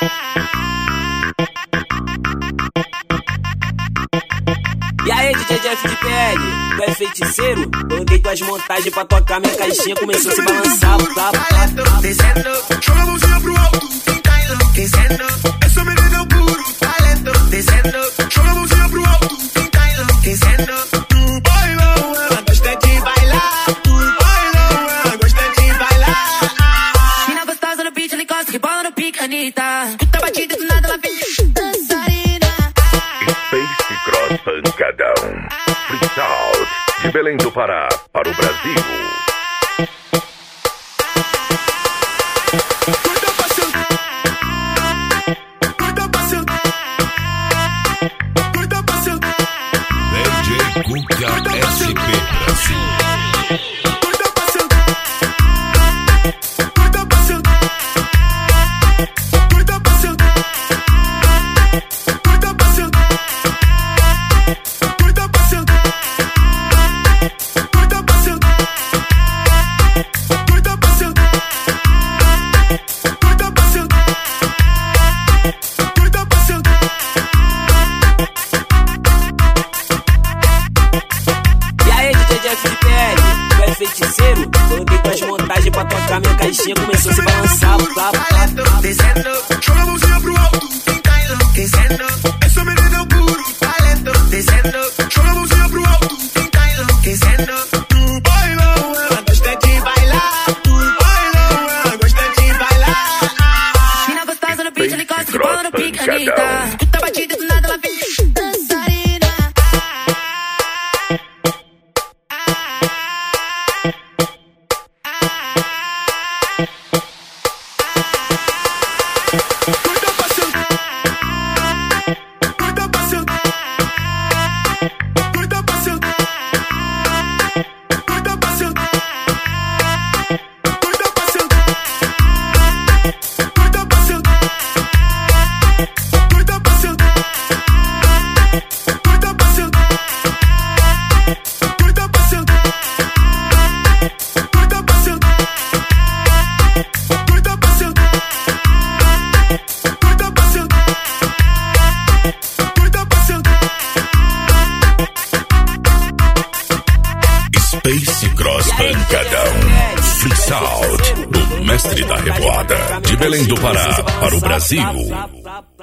E aí, DJ Jeff de PL, tu é feiticeiro? Mandei tuas montagens pra tocar, minha caixinha começou a se balançar. Descendo, joga a mãozinha pro alto, quem tá enlouquecendo? Essa menina é o puro talento. Descendo, joga a mãozinha pro alto, quem tá enlouquecendo? Bailão, ela gosta de bailar. Bailão, ela gosta de bailar. Mina gostosa no beat, ela encosta, que bola no pique, Anitta. Escuta a batida e do nada ela vem dançarina. Space Cross Pancadão Freestyle de Belém do Pará para o Brasil. DJ Guga SP Brasil. Feiticeiro, mandei tuas montagens pra tocar, minha caixinha começou a se balançar. Descendo, joga a mãozinha pro alto, quem tá enlouquecendo? Essa menina é o puro talento. Descendo, joga a mãozinha pro alto, quem tá enlouquecendo? Bailão, ela gosta de bailar. Bailão, ela gosta de bailar. Mina gostosa no beat, ela encosta, que bola no pique, Anitta. Escuta a batida e do nada ela vem dançarina. Space Cross Pancadão Freestyle do mestre da revoada de Belém do Pará para o Brasil.